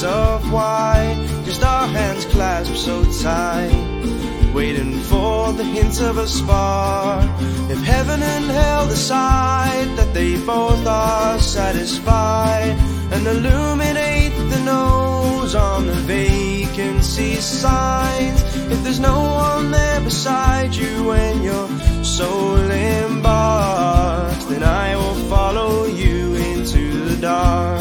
of white, just our hands clasped so tight, waiting for the hint of a spark. If heaven and hell decide that they both are satisfied, and illuminate the nose on the vacancy signs. If there's no one there beside you when your soul embarks, then I will follow you into the dark.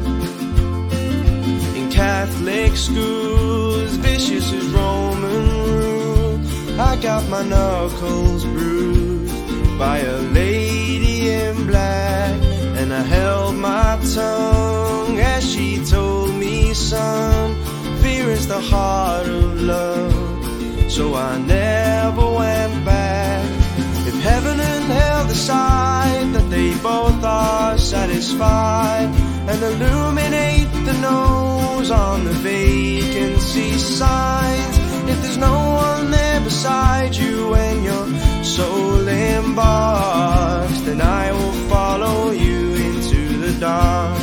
In Catholic schools, vicious as Roman rule, I got my knuckles bruised by a lady in black, and I held my tongue as she told me, son, fear is the heart of love. So I never went back. If heaven and hell decide that they both are satisfied, and illuminate the nose on the vacancy signs. If there's no one there beside you when your soul embarks, then I will follow you into the dark.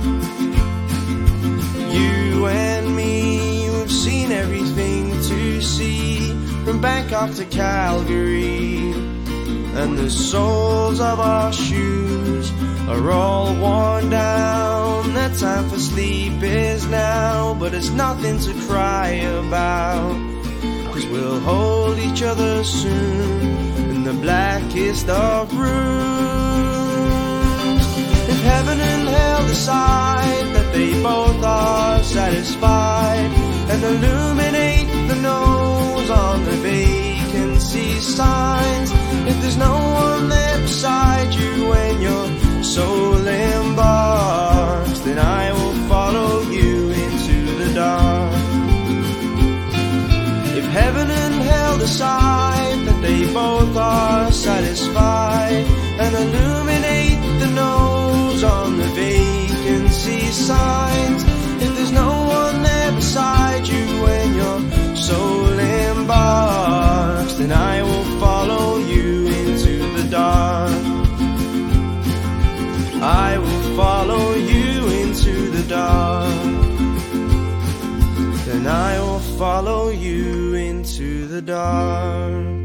You and me, we've seen everything to see, from Bangkok to Calgary, and the soles of our shoes are all worn down. That time for sleep is now, but it's nothing to cry about, 'cause we'll hold each other soon in the blackest of rooms. If heaven and hell decide that they both are satisfied, and illuminate the nose on the vacancy signs. If there's no one there beside you when your soul embarks, then I will follow you into the dark. If heaven and hell decide that they both are satisfied, and illuminate the nose on the vacancy signs. If there's no one there beside you when your soul embarks, then I will follow you into the dark. I will follow you into the dark. Then I will follow you into the dark.